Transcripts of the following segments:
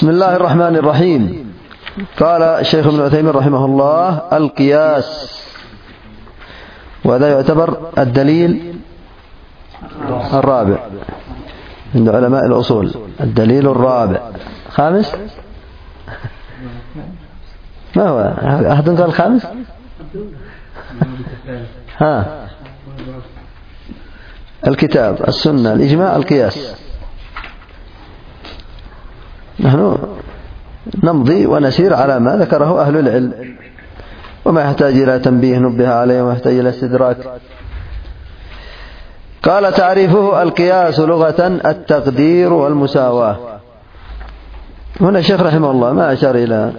بسم الله الرحمن الرحيم. قال الشيخ ابن عثيمين رحمه الله: القياس، وهذا يعتبر الدليل الرابع عند علماء الأصول، الدليل الرابع. خامس؟ ما هو؟ أحد قال خامس؟ ها، الكتاب، السنة، الإجماع، القياس. نحن نمضي ونسير على ما ذكره أهل العلم، وما يحتاج إلى تنبيه نبه عليه، وما يحتاج إلى استدراك. قال: تعريفه: القياس لغة التقدير والمساواة. هنا الشيخ رحمه الله ما أشار إلى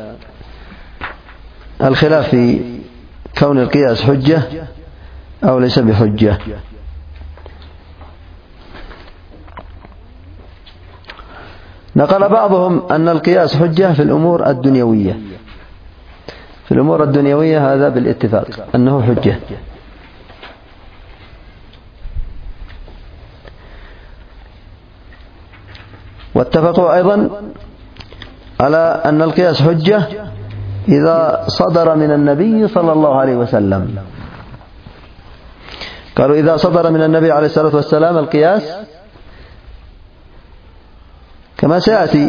الخلاف في كون القياس حجة أو ليس بحجة. نقل بعضهم أن القياس حجة في الأمور الدنيوية. في الأمور الدنيوية هذا بالاتفاق أنه حجة. واتفقوا أيضا على أن القياس حجة إذا صدر من النبي صلى الله عليه وسلم. قالوا: إذا صدر من النبي عليه الصلاة والسلام القياس، كما سيأتي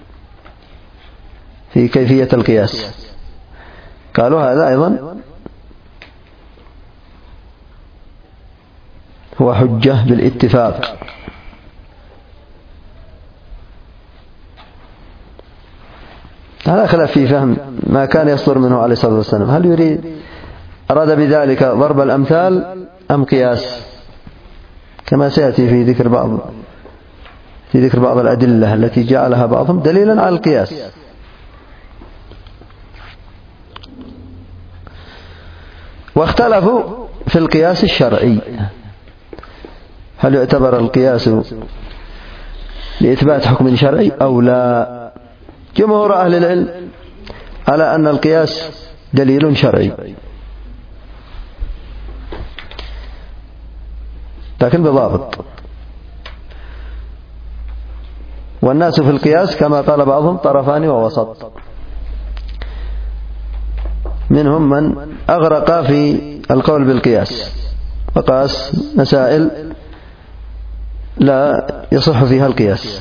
في كيفية القياس، قالوا هذا أيضا هو حجة بالاتفاق. هذا خلاف في فهم ما كان يصدر منه عليه الصلاة والسلام، هل أراد بذلك ضرب الأمثال أم قياس، كما سيأتي في ذكر بعض الأدلة التي جعلها بعضهم دليلا على القياس. واختلفوا في القياس الشرعي، هل يعتبر القياس لإثبات حكم شرعي أو لا. جمهور أهل العلم على أن القياس دليل شرعي، لكن بضابط. والناس في القياس كما قال بعضهم طرفان ووسط، منهم من أغرق في القول بالقياس وقاس مسائل لا يصح فيها القياس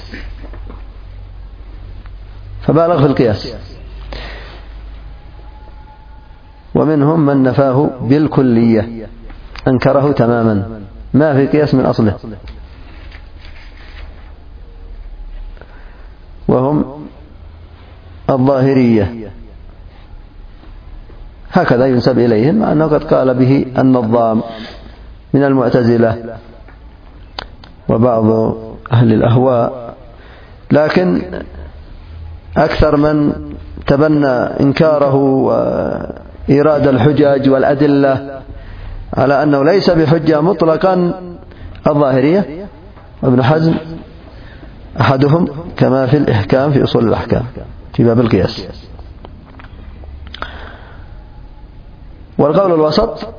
فبالغ في القياس، ومنهم من نفاه بالكلية، أنكره تماما، ما في قياس من أصله، وهم الظاهرية. هكذا ينسب إليهم، مع أنه قد قال به النظام من المعتزلة وبعض أهل الأهواء، لكن أكثر من تبنى إنكاره وإيراد الحجج والأدلة على أنه ليس بحجة مطلقا الظاهرية، وابن حزم أحدهم، كما في الإحكام في أصول الأحكام في باب القياس. والقول الوسط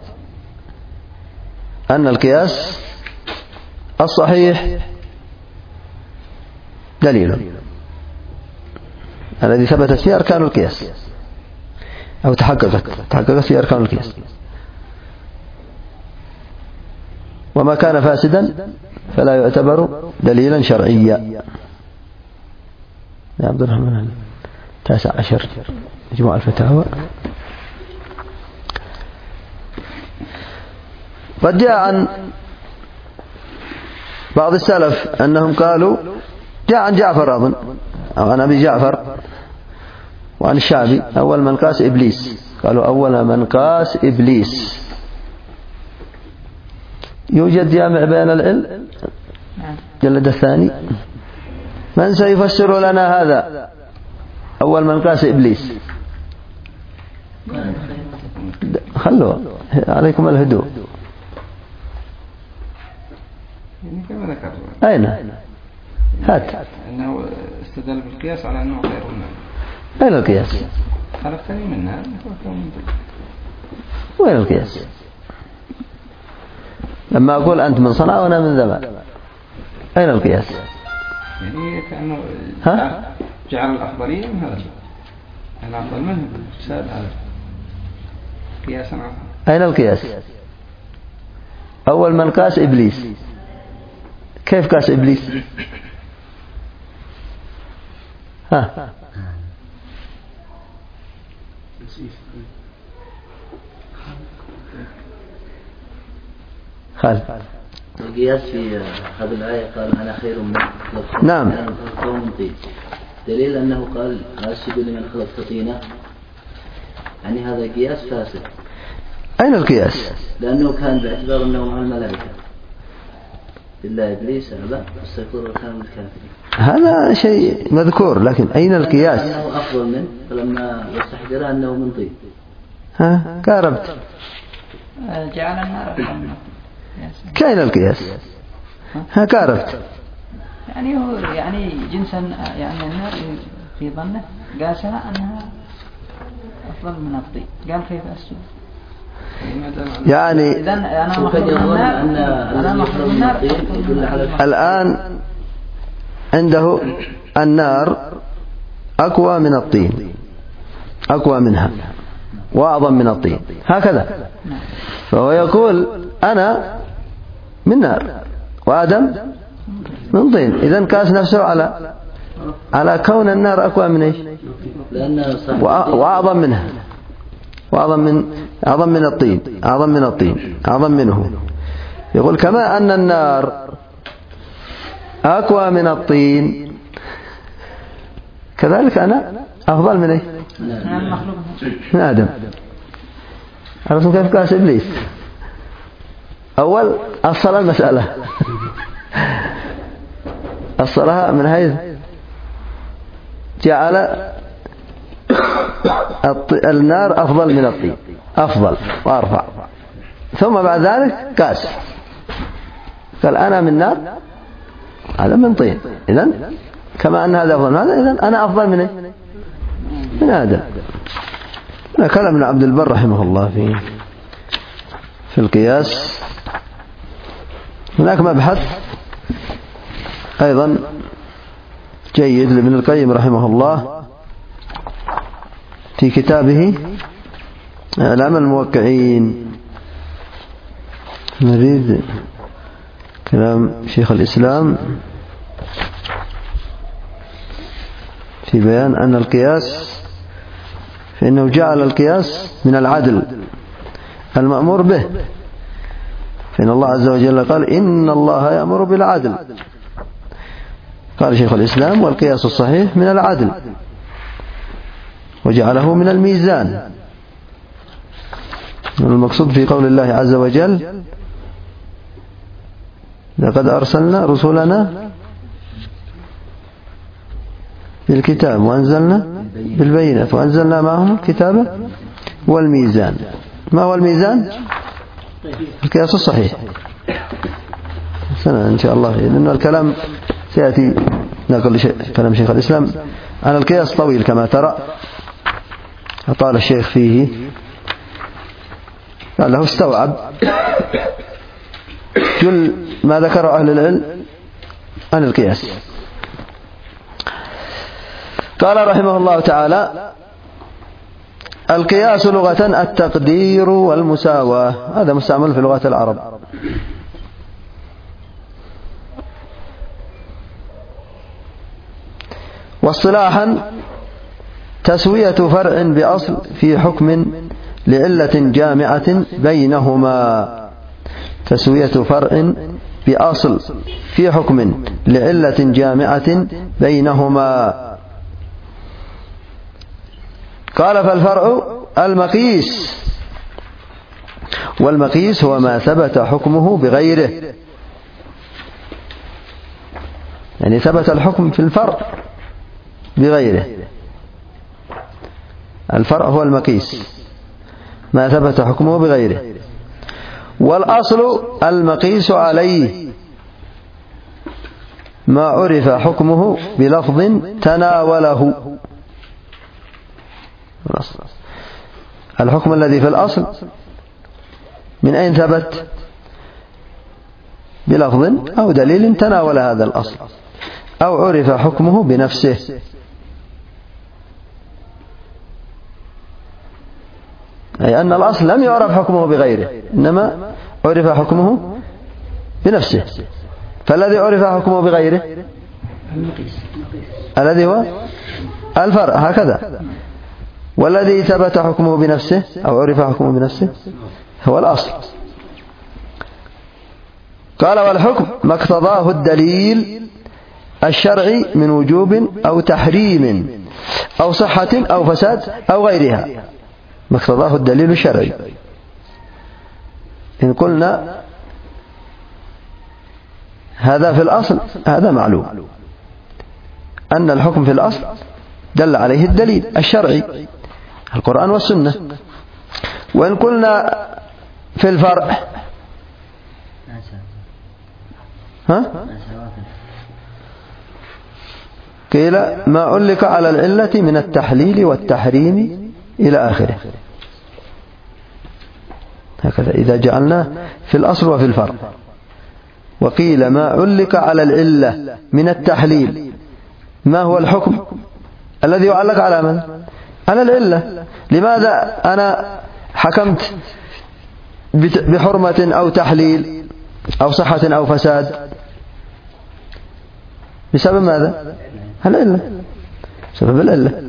أن القياس الصحيح دليل الذي ثبتت فيه أركان القياس، أو تحققت فيه أركان القياس، وما كان فاسدا فلا يعتبر دليلا شرعيا. يا عبد الرحمن 19 مجموع الفتاوى. قد جاء عن بعض السلف أنهم قالوا، جاء عن جعفر أظن أو عن أبي جعفر وعن الشعبي: أول من قاس إبليس. قالوا: أول من قاس إبليس. يوجد جامع بين العلم جلد الثاني، من سيفسر لنا هذا؟ أول من قاس إبليس. خلوا عليكم الهدوء. كما ذكر أين؟ هات. أنه استدل بالقياس على أنه خير منه. أين القياس؟ خلقتني منها. وين القياس؟ لما أقول أنت من صنعاء وأنا من ذمار، أين القياس؟ يعني كأنه جعل الأفضلية من هذا الأفضل منه ساد هذا قياسا عظيم. أين القياس؟ أول من قاس إبليس. كيف قاس إبليس؟ ها خالد. القياس في هذه الآية قال أنا خير من نعم. قوم طين. دليل أنه قال أسجد لمن خلقت طينا، يعني هذا قياس فاسد. أين القياس؟ لأنه كان باعتبار أنه مع الملائكة، إلا إبليس أبى واستكبر وكان من الكافرين. هذا شيء مذكور، لكن أين القياس؟ أنه أفضل منه، فلما يستحضر أنه من طين. ها قاربت. جعل النار كاين القياس. ها قاربت. يعني هو يعني جنسا، يعني النار في ظنه قاسها أنها أفضل من الطين، قال كيف أسجد؟ يعني إذا أنا مخلوق من النار، أنا مخلوق من النار. الآن عنده النار أقوى من الطين، أقوى منها وأعظم من الطين، هكذا. فهو يقول أنا من نار وآدم من طين. إذن قاس نفسه على كون النار أقوى من إيش؟ وأعظم منها، أعظم من الطين، أعظم منه. يقول كما أن النار أقوى من الطين، كذلك أنا أفضل من إيه؟ من آدم. عرفتم كيف قاس إبليس؟ أول الصلاة المسألة الصلاة من حيث جعل النار أفضل من الطين، أفضل وأرفع، ثم بعد ذلك قاس، قال أنا من نار هذا من طين، إذن كما أن هذا أفضل من هذا، إذن أنا أفضل من إيه؟ من آدم. كلام ابن عبد البر رحمه الله في القياس. هناك مبحث أيضا جيد لابن القيم رحمه الله في كتابه إعلام الموقعين. نريد كلام شيخ الإسلام في بيان أن القياس، فإنه جعل القياس من العدل المأمور به، فإن الله عز وجل قال إن الله يأمر بالعدل. قال شيخ الإسلام والقياس الصحيح من العدل، وجعله من الميزان. المقصود في قول الله عز وجل لقد أرسلنا رسلنا بالكتاب وأنزلنا بالبينات وأنزلنا معهم الكتاب والميزان. ما هو الميزان؟ القياس الصحيح. سنة إن شاء الله، لأن الكلام سيأتي نقل كلام شيخ الإسلام عن القياس طويل كما ترى، أطال الشيخ فيه، قال له استوعب جل ما ذكر أهل العلم عن القياس. قال رحمه الله تعالى القياس لغة التقدير والمساواة، هذا مستعمل في لغة العرب. واصطلاحا تسوية فرع بأصل في حكم لعلة جامعة بينهما. تسوية فرع بأصل في حكم لعلة جامعة بينهما. قال فالفرع المقيس، والمقيس هو ما ثبت حكمه بغيره، يعني ثبت الحكم في الفرع بغيره. الفرع هو المقيس، ما ثبت حكمه بغيره. والأصل المقيس عليه ما عرف حكمه بلفظ تناوله. الحكم الذي في الأصل من أين ثبت؟ بلفظ أو دليل تناول هذا الأصل، أو عرف حكمه بنفسه. أي أن الأصل لم يعرف حكمه بغيره، إنما عرف حكمه بنفسه. فالذي عرف حكمه بغيره الذي هو الفرع، هكذا. والذي ثبت حكمه بنفسه أو عرف حكمه بنفسه هو الأصل. قال: والحكم ما اقتضاه الدليل الشرعي من وجوب أو تحريم أو صحة أو فساد أو غيرها. ما اقتضاه الدليل الشرعي. إن قلنا هذا في الأصل هذا معلوم أن الحكم في الأصل دل عليه الدليل الشرعي القرآن والسنة. وإن قلنا في الفرع قيل ما علق على العلة من التحليل والتحريم إلى آخره. هكذا إذا جعلناه في الأصل وفي الفرع. وقيل ما علق على العلة من التحليل. ما هو الحكم الذي يعلق على من؟ على العلة. لماذا أنا حكمت بحرمة أو تحليل أو صحة أو فساد؟ بسبب ماذا؟ العلة، بسبب العلة.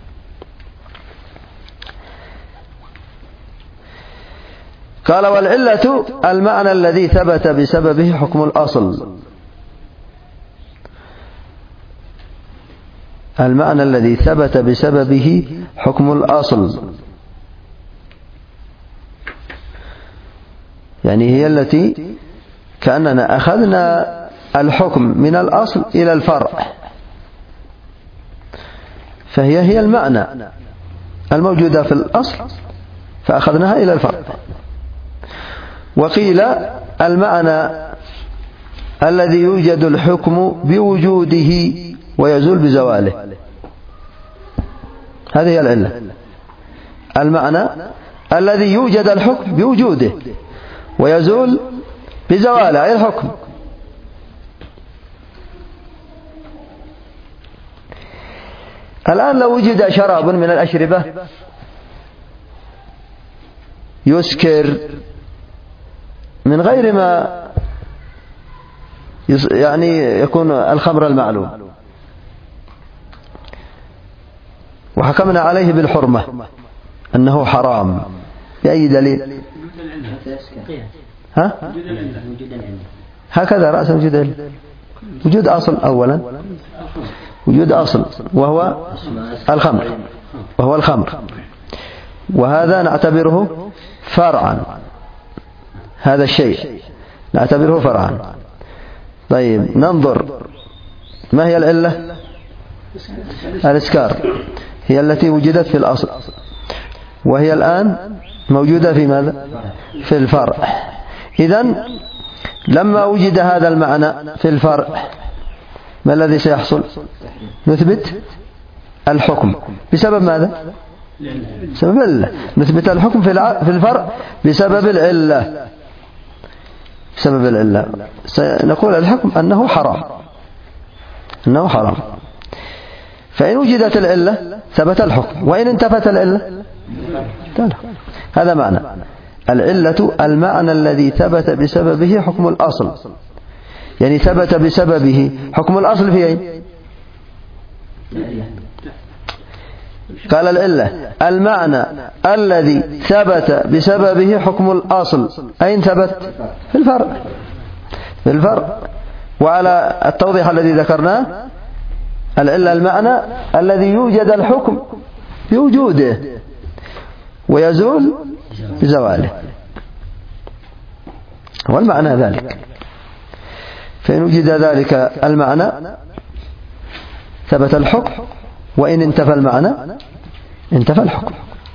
قال: والعلة المعنى الذي ثبت بسببه حكم الأصل. المعنى الذي ثبت بسببه حكم الأصل، يعني هي التي كأننا أخذنا الحكم من الأصل إلى الفرع، فهي المعنى الموجودة في الأصل فأخذناها إلى الفرع. وقيل المعنى الذي يوجد الحكم بوجوده ويزول بزواله. هذه هي العلة. المعنى الذي يوجد الحكم بوجوده ويزول بزواله، أي الحكم. الآن لو وجد شراب من الأشربة يسكر من غير ما يعني يكون الخمر المعلوم، وحكمنا عليه بالحرمة أنه حرام، بأي دليل؟ هكذا رأس وجود علم. وجود أصل أولا، وجود أصل وهو الخمر، وهذا نعتبره فرعا. هذا الشيء نعتبره فرعا. طيب ننظر ما هي العلة؟ الإسكار هي التي وجدت في الأصل، وهي الآن موجودة في ماذا؟ في الفرع. إذن لما وجد هذا المعنى في الفرع ما الذي سيحصل؟ نثبت الحكم بسبب ماذا؟ بسبب العلة. نثبت الحكم في الفرع بسبب العلة. بسبب العلة سنقول الحكم أنه حرام، أنه حرام. فإن وجدت العلة ثبت الحكم، وإن انتفت العلة هذا معنى العلة المعنى الذي ثبت بسببه حكم الأصل. يعني ثبت بسببه حكم الأصل في أين؟ قال العلة المعنى الذي ثبت بسببه حكم الأصل. أين ثبت؟ في الفرع. في الفرع. وعلى التوضيح الذي ذكرناه العلة المعنى الذي يوجد الحكم بوجوده ويزول بزواله، والمعنى ذلك. فإن وجد ذلك المعنى ثبت الحكم، وإن انتفى المعنى انتفى الحكم.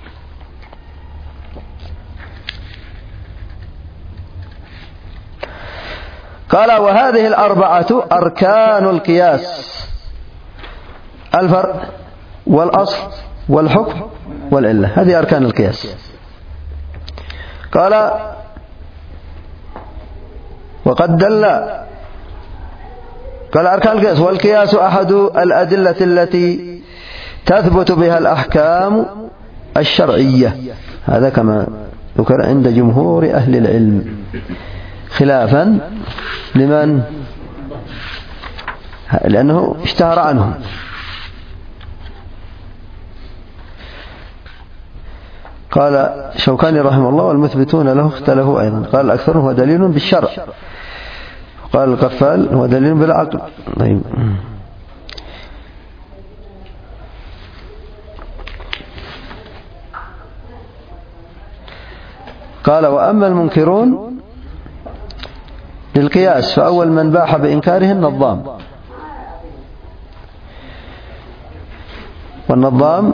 قال: وهذه الأربعة أركان القياس: الفرع والأصل والحكم والعلة. هذه أركان القياس. قال: وقد دل. قال: أركان القياس: والقياس أحد الأدلة التي تثبت بها الأحكام الشرعية. هذا كما ذكر عند جمهور أهل العلم، خلافا لمن لأنه اشتهر عنهم. قال شوكاني رحمه الله: والمثبتون له اختلفوا أيضا. قال الأكثر هو دليل بالشرع، قال القفال هو دليل بالعقل. طيب. قال: وأما المنكرون للقياس فأول من باح بإنكاره النظام. والنظام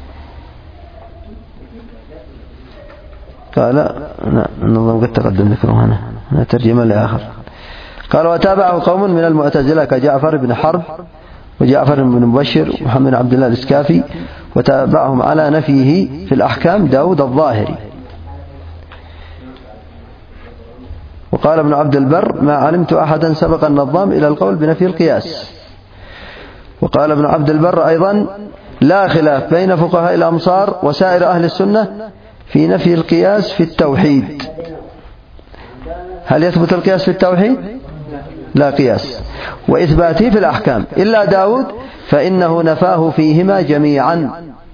قال النظام قد تقدم ذكره هنا ترجمة لآخر. قال: وتابعه قوم من المعتزلة كجعفر بن حرب وجعفر بن مبشر ومحمد بن عبد الله الإسكافي، وتابعهم على نفيه في الأحكام داود الظاهري. وقال ابن عبد البر: ما علمت أحدا سبق النظام إلى القول بنفي القياس. وقال ابن عبد البر أيضا: لا خلاف بين فقهاء الأمصار وسائر أهل السنة في نفي القياس في التوحيد. هل يثبت القياس في التوحيد؟ لا قياس. وإثباته في الأحكام، إلا داود فإنه نفاه فيهما جميعا،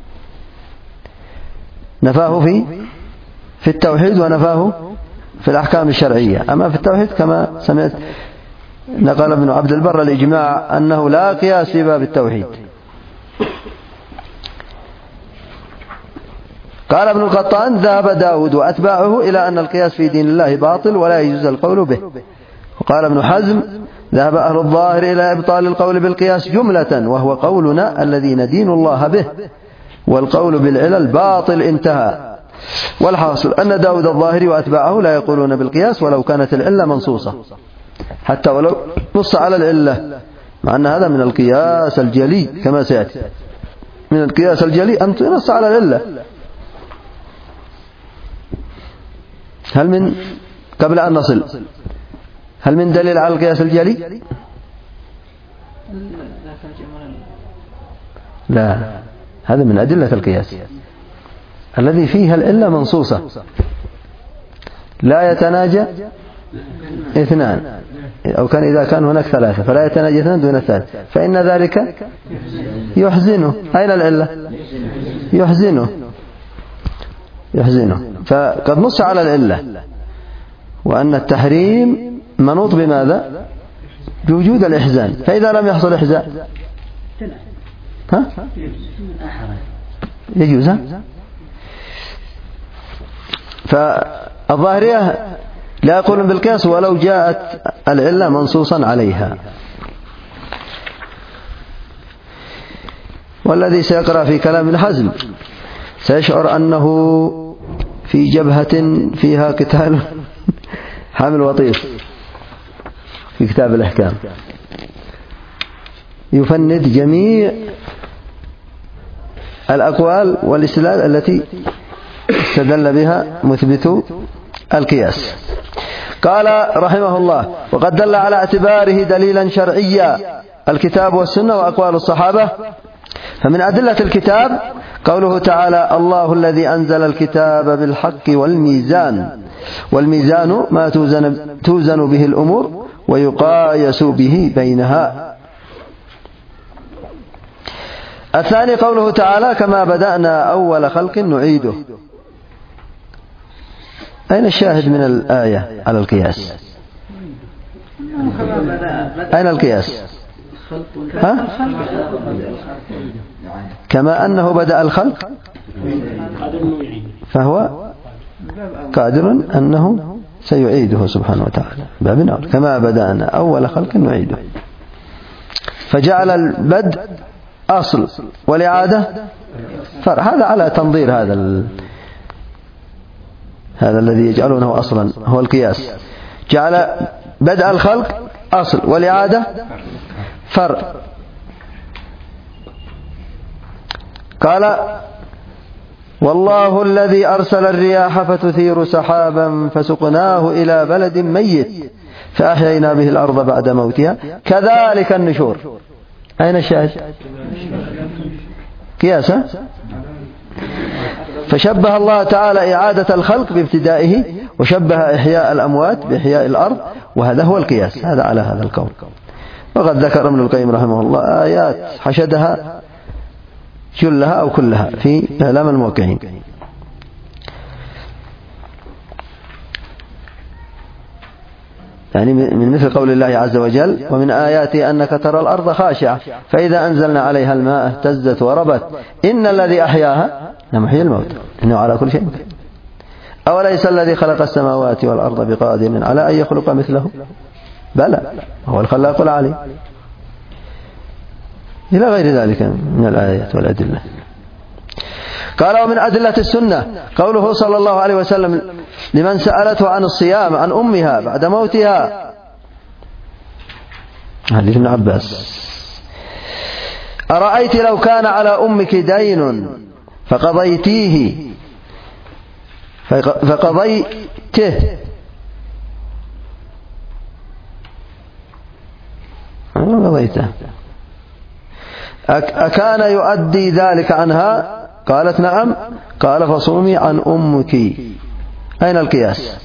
نفاه في التوحيد ونفاه في الأحكام الشرعية. أما في التوحيد كما سمعت نقل ابن عبد البر الإجماع أنه لا قياس في باب التوحيد. قال ابن القطان: ذهب داود وأتباعه إلى أن القياس في دين الله باطل ولا يجوز القول به. وقال ابن حزم: ذهب أهل الظاهر إلى إبطال القول بالقياس جملة، وهو قولنا الذي ندين الله به، والقول بالعلل باطل، انتهى. والحاصل أن داود الظاهري وأتباعه لا يقولون بالقياس ولو كانت العلة منصوصة، حتى ولو نص على العلة، مع أن هذا من القياس الجلي كما سيأتي. من القياس الجلي أن تنص على العلة. هل من قبل أن نصل هل من دليل على القياس الجلي؟ لا، هذا من أدلة القياس الذي فيها العلة منصوصة. لا يتناجى اثنان، أو كان إذا كان هناك ثلاثة فلا يتناجى اثنان دون الثالث، فإن ذلك يحزنه. أين العلة؟ يحزنه. فقد نص على العلة، وأن التحريم منوط بماذا؟ بوجود الإحزان. فإذا لم يحصل إحزان يجوز. فالظاهرية لا يقولون بالقياس ولو جاءت العلة منصوصا عليها. والذي سيقرأ في كلام ابن حزم سيشعر أنه في جبهة فيها قتال حامل وطيس في كتاب الأحكام، يفند جميع الأقوال والاستدلال التي استدل بها مثبتو القياس. قال رحمه الله: وقد دل على اعتباره دليلا شرعيا الكتاب والسنة وأقوال الصحابة. فمن أدلة الكتاب قوله تعالى: الله الذي أنزل الكتاب بالحق والميزان ما توزن به الأمور ويقايس به بينها. الثاني قوله تعالى: كما بدأنا أول خلق نعيده. أين الشاهد من الآية على القياس؟ أين القياس؟ كما أنه بدأ الخلق فهو قادر أنه سيعيده سبحانه وتعالى. باب أول، كما بدأنا أول خلق نعيده. فجعل البدء أصل والإعادة فرع. هذا على تنظير هذا الذي يجعلونه أصلا هو القياس. جعل بدء الخلق أصل والإعادة فرع. قال: والله الذي أرسل الرياح فتثير سحابا فسقناه إلى بلد ميت فأحيينا به الأرض بعد موتها كذلك النشور. أين الشاهد؟ قياسا. فشبه الله تعالى إعادة الخلق بابتدائه، وشبه إحياء الأموات بإحياء الأرض، وهذا هو القياس، هذا على هذا القول. وقد ذكر ابن القيم رحمه الله آيات حشدها جلها أو كلها في إعلام الموقعين. يعني من مثل قول الله عز وجل: ومن آياته أنك ترى الأرض خاشعة فإذا أنزلنا عليها الماء اهتزت وربت إن الذي أحياها لمحيي الموت إنه على كل شيء قدير. أوليس الذي خلق السماوات والأرض بقادر على أن يخلق مثله؟ بلى هو الخلاق العليم، إلى غير ذلك من الآيات والأدلة. قال: ومن أدلة السنة قوله صلى الله عليه وسلم لمن سألته عن الصيام عن أمها بعد موتها، حديث ابن عباس: أرأيت لو كان على أمك دين فقضيته أكان يؤدي ذلك عنها؟ قالت: نعم. قال: فصومي عن أمك. أين القياس؟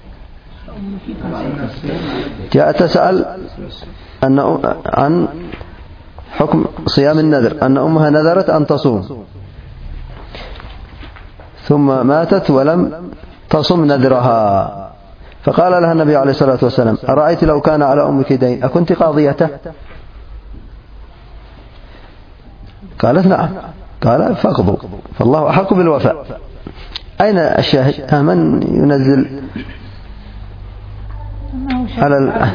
جاء تسأل عن حكم صيام النذر، أن أمها نذرت أن تصوم ثم ماتت ولم تصم نذرها، فقال لها النبي عليه الصلاة والسلام: أرأيت لو كان على أمك دين أكنت قاضيته؟ قالت: نعم. قال: فاقضوا فالله أحق بالوفاء. أين الشاهد؟ من ينزل على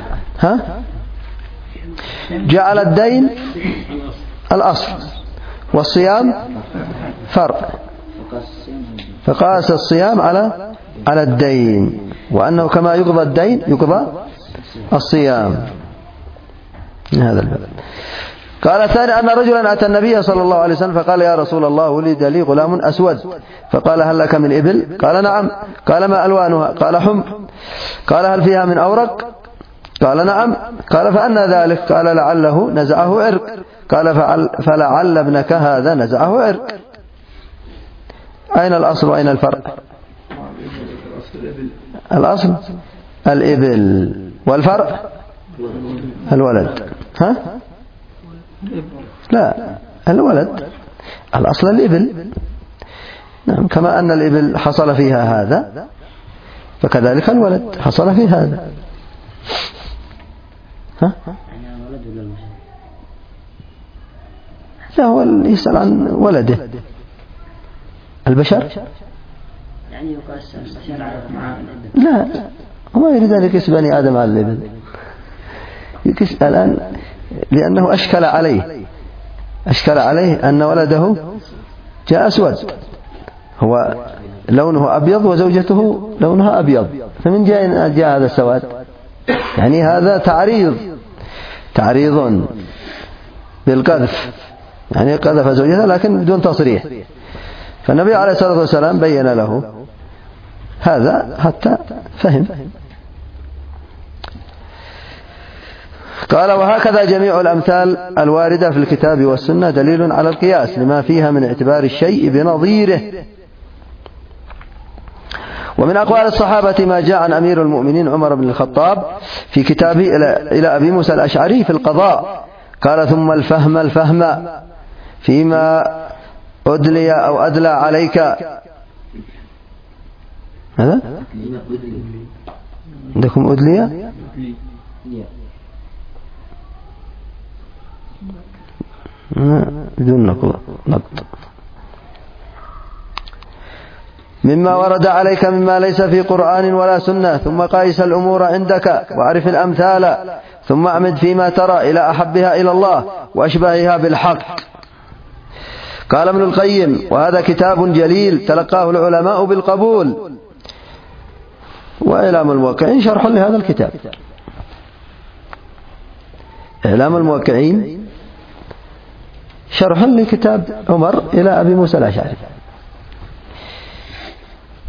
جعل الدين الأصل والصيام فرع، فقاس الصيام على الدين، وأنه كما يقضى الدين يقضى الصيام. هذا الباب. قال: الثاني أن رجلا أتى النبي صلى الله عليه وسلم فقال: يا رسول الله ولد لي غلام أسود، فقال: هل لك من إبل؟ قال: نعم. قال: ما ألوانها؟ قال: حمر. قال: هل فيها من أورق؟ قال: نعم. قال: فأنى ذلك؟ قال: لعله نزعه عرق. قال: فلعل ابنك هذا نزعه عرق. أين الأصل وأين الفرق؟ الأصل الإبل، والفرع الولد. لا، الولد. الأصل الإبل. نعم، كما أن الإبل حصل فيها هذا فكذلك الولد حصل فيه هذا. لا، هو يسأل عن ولده البشر. يعني يقاس البشر على لا، وما يريد أن يقيس بني آدم على الإبل، يقيس الآن لأنه أشكل عليه أن ولده جاء أسود، هو لونه أبيض وزوجته لونها أبيض، فمن جاء هذا السواد؟ يعني هذا تعريض بالقذف، يعني قذف زوجته لكن بدون تصريح. فالنبي عليه الصلاة والسلام بين له هذا حتى فهم. قال: وهكذا جميع الأمثال الواردة في الكتاب والسنة دليل على القياس لما فيها من اعتبار الشيء بنظيره. ومن أقوال الصحابة ما جاء عن أمير المؤمنين عمر بن الخطاب في كتابه إلى أبي موسى الأشعري في القضاء، قال: ثم الفهم فيما أدلي أو أدلى عليك. هذا عندكم أدلي؟ بدون نقط. مما ورد عليك مما ليس في قرآن ولا سنة، ثم قايس الأمور عندك وعرف الأمثال، ثم أعمد فيما ترى إلى أحبها إلى الله وأشبهها بالحق. قال ابن القيم: وهذا كتاب جليل تلقاه العلماء بالقبول. وإعلام الموقعين شرح لهذا الكتاب. إعلام الموقعين شرح لكتاب عمر إلى أبي موسى الأشعري.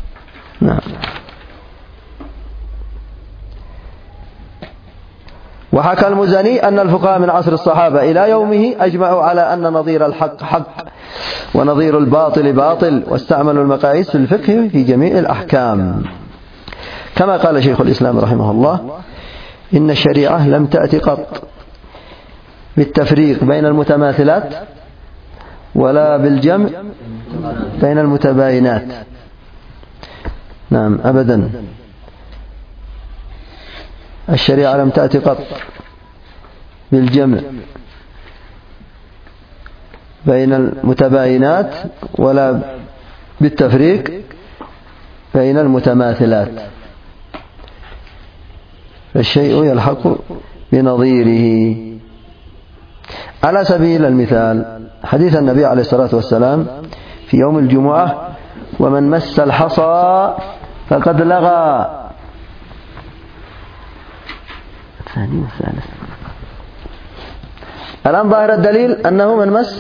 نعم. وحكى المزني أن الفقهاء من عصر الصحابة إلى يومه أجمعوا على أن نظير الحق حق ونظير الباطل باطل، واستعملوا المقاييس في الفقه في جميع الأحكام. كما قال شيخ الإسلام رحمه الله: إن الشريعة لم تأتي قط بالتفريق بين المتماثلات ولا بالجمع بين المتباينات. نعم، أبدا، الشريعة لم تأتي قط بالجمع بين المتباينات ولا بالتفريق بين المتماثلات، فالشيء يلحق بنظيره. على سبيل المثال حديث النبي عليه الصلاة والسلام في يوم الجمعة: ومن مس الحصى فقد لغى. الثاني والثالث. الآن ظاهر الدليل أنه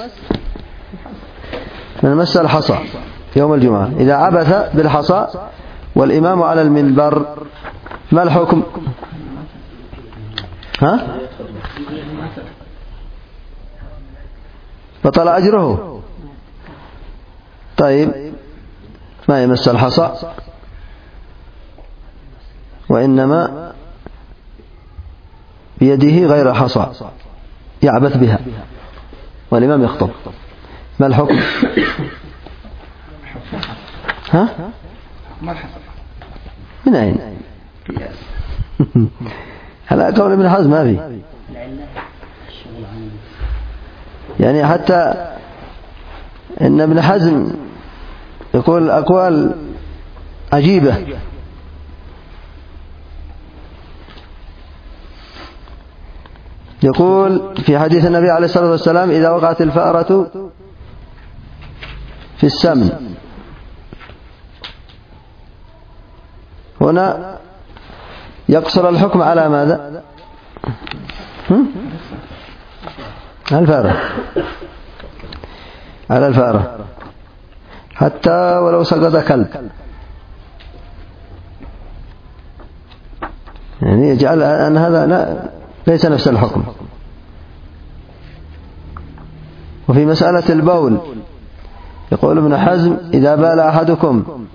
من مس الحصى يوم الجمعة إذا عبث بالحصى والإمام على المنبر، ما الحكم؟ بطل أجره. طيب، ما يمس الحصى وإنما بيده غير حصى يعبث بها والإمام يخطب، ما الحكم؟ من أين؟ هلا قول ابن حزم ما في، يعني حتى إن ابن حزم يقول أقوال عجيبة. يقول في حديث النبي عليه الصلاة والسلام: إذا وقعت الفأرة في السمن، هنا يقصر الحكم على ماذا؟ الفأرة، على الفأرة، حتى ولو سقط كلب، يعني يجعل أن هذا ليس نفس الحكم. وفي مسألة البول يقول ابن حزم: إذا بال أحدكم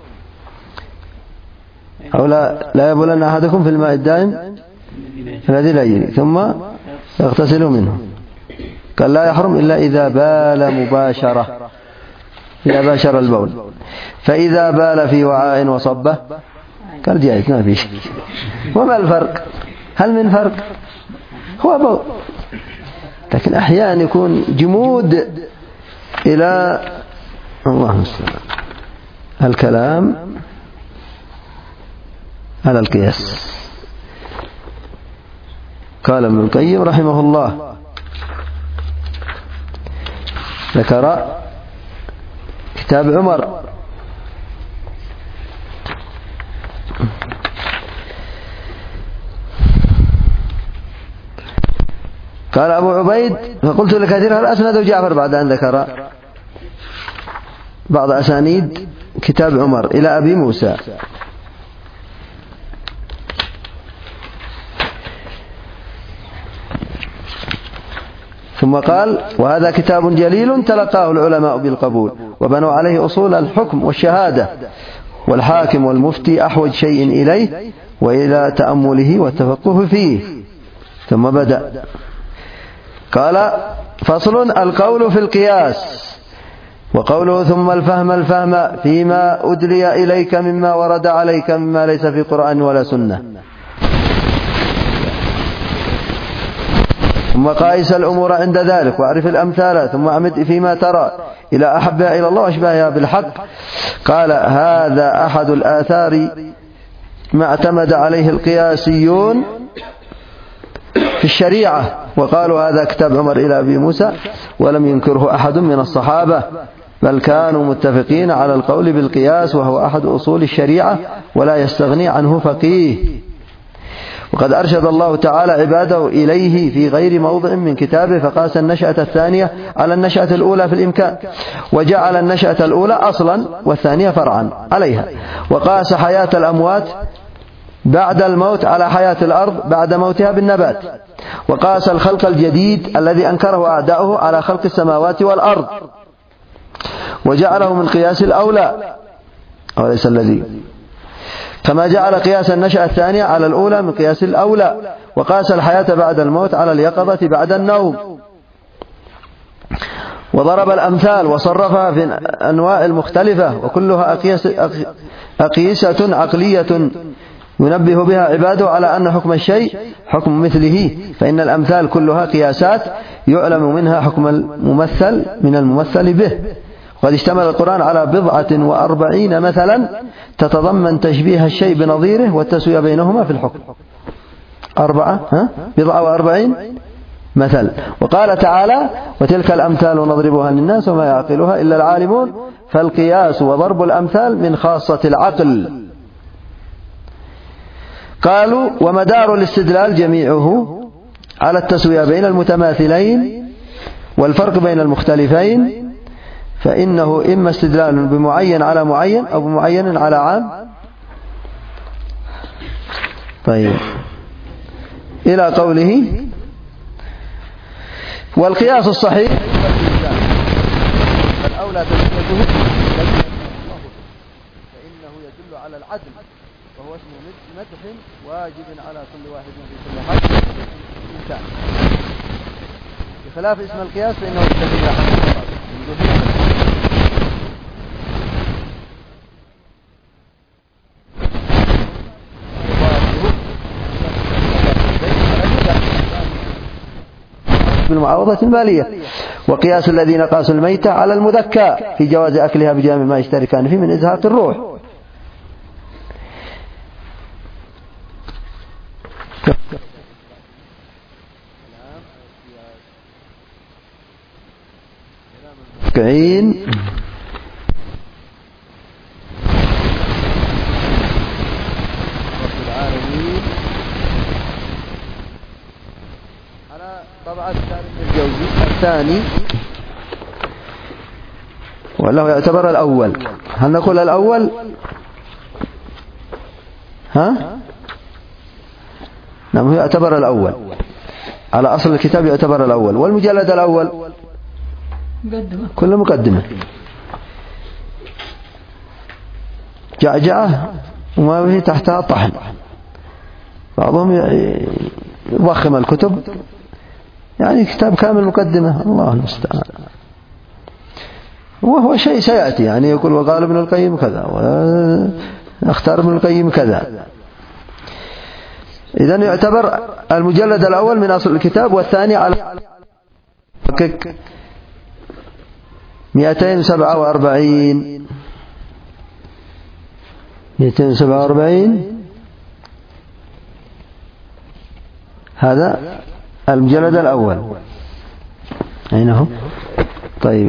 أو لا يبولن أحدكم في الماء الدائم الذي لا يجري ثم يغتسل منه. قال: لا يحرم إلا إذا بال مباشرة، إذا باشر البول. فإذا بال في وعاء وصبه قال جائز، ما فيه. وما الفرق؟ هل من فرق؟ هو بول، لكن أحيانا يكون جمود إلى الله المستعان. الكلام على القياس. قال ابن القيم رحمه الله، ذكر كتاب عمر قال أبو عبيد: فقلت لكثير: هل أسند جعفر بعد أن ذكر بعض أسانيد كتاب عمر إلى أبي موسى. ثم قال: وهذا كتاب جليل تلقاه العلماء بالقبول وبنوا عليه أصول الحكم والشهادة، والحاكم والمفتي أحوج شيء إليه وإلى تأمله والتفقه فيه. ثم بدأ قال: فصل: القول في القياس. وقوله: ثم الفهم فيما أدلي إليك مما ورد عليك مما ليس في قرآن ولا سنة. ثم قائس الأمور عند ذلك واعرف الأمثال، ثم أعمد فيما ترى إلى أحبها إلى الله وأشباهها بالحق. قال: هذا أحد الآثار ما اعتمد عليه القياسيون في الشريعة، وقالوا هذا كتاب عمر إلى أبي موسى، ولم ينكره أحد من الصحابة، بل كانوا متفقين على القول بالقياس، وهو أحد أصول الشريعة ولا يستغني عنه فقيه. وقد أرشد الله تعالى عباده إليه في غير موضع من كتابه، فقاس النشأة الثانية على النشأة الأولى في الإمكان، وجعل النشأة الأولى أصلا والثانية فرعا عليها، وقاس حياة الأموات بعد الموت على حياة الأرض بعد موتها بالنبات، وقاس الخلق الجديد الذي أنكره أعداؤه على خلق السماوات والأرض، وجعله من قياس الأولى وليس الذي، كما جعل قياس النشأة الثانية على الأولى من قياس الأولى، وقاس الحياة بعد الموت على اليقظة بعد النوم، وضرب الأمثال وصرفها في الأنواع المختلفة، وكلها أقيسة عقلية ينبه بها عباده على أن حكم الشيء حكم مثله، فإن الأمثال كلها قياسات يعلم منها حكم الممثل من الممثل به. وقد اشتمل القرآن على 47 مثلا تتضمن تشبيه الشيء بنظيره والتسوية بينهما في الحكم. 47 مثل. وقال تعالى: وتلك الأمثال نضربها للناس وما يعقلها إلا العالمون، فالقياس وضرب الأمثال من خاصة العقل. قالوا: ومدار الاستدلال جميعه على التسوية بين المتماثلين والفرق بين المختلفين، فإنه إما استدلال بمعين على معين أو بمعين على عام. طيب، إلى قوله: والقياس الصحيح فالأولى تسويته فإنه يدل على العدل، وهو اسم مدح واجب على كل واحد في كل حق إنسان، بخلاف اسم القياس فإنه يدل على حق. بالمعاوضة المالية. وقياس الذين قاسوا الميتة على المذكى في جواز أكلها بجامع ما يشتركان فيه من إزهاق الروح. طبعا الجوزي الثاني، وله يعتبر الأول. هل نقول الأول؟ نعم، هو يعتبر الأول على أصل الكتاب، يعتبر الأول. والمجلد الأول كل مقدمة جعجعة وما به تحتها طحن. بعضهم يضخم الكتب، يعني كتاب كامل مقدمة، الله المستعان. وهو شيء سيأتي، يعني يقول وقال ابن القيم كذا واختار ابن القيم كذا. إذن يعتبر المجلد الأول من أصل الكتاب، والثاني على 247 هذا المجلد الأول. أين هو؟ طيب،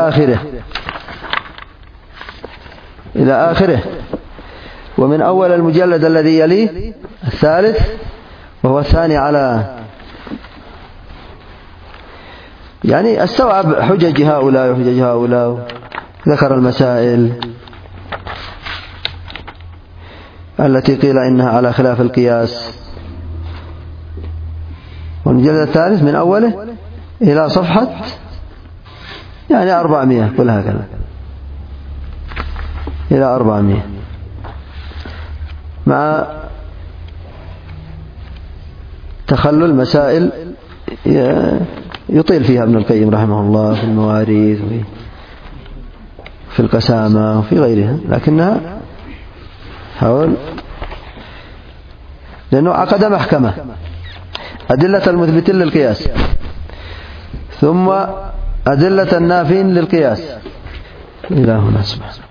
إلى آخره. ومن أول المجلد الذي يليه الثالث، وهو الثاني على، يعني استوعب حجج هؤلاء وحجج هؤلاء، ذكر المسائل التي قيل إنها على خلاف القياس. والمجلد الثالث من أوله إلى صفحة يعني 400، كل هكذا إلى 400، مع تخلل مسائل يطيل فيها ابن القيم رحمه الله في المواريث وفي القسامة وفي غيرها، لكنها حول، لأنه عقد محكمة أدلة المثبتين للقياس، ثم أدلة النافين للقياس. إلى هنا سبحانه.